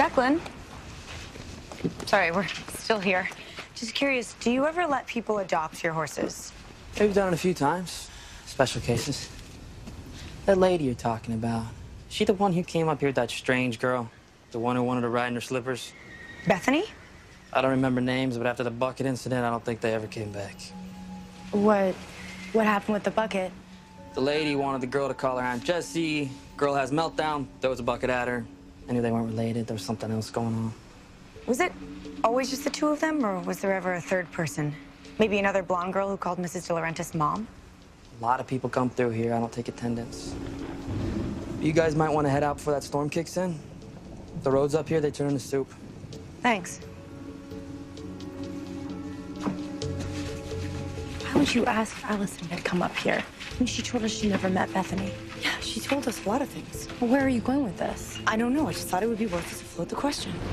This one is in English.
Declan. Sorry, we're still here. Just curious, do you ever let people adopt your horses? Yeah, we've done it a few times. Special cases. That lady you're talking about, she the one who came up here with that strange girl? The one who wanted to ride in her slippers? Bethany? I don't remember names, but after the bucket incident, I don't think they ever came back. What happened with the bucket? The lady wanted the girl to call her Aunt Jessie. Girl has meltdown, throws a bucket at her. I knew they weren't related. There was something else going on. Was it always just the two of them, or was there ever a third person? Maybe another blonde girl who called Mrs. De Laurentiis mom? A lot of people come through here. I don't take attendance. You guys might want to head out before that storm kicks in. The roads up here, they turn into soup. Thanks. Why would you ask Allison to come up here? I mean, she told us she never met Bethany. Yeah, she told us a lot of things. Well, where are you going with this? I don't know. I just thought it would be worth it to float the question.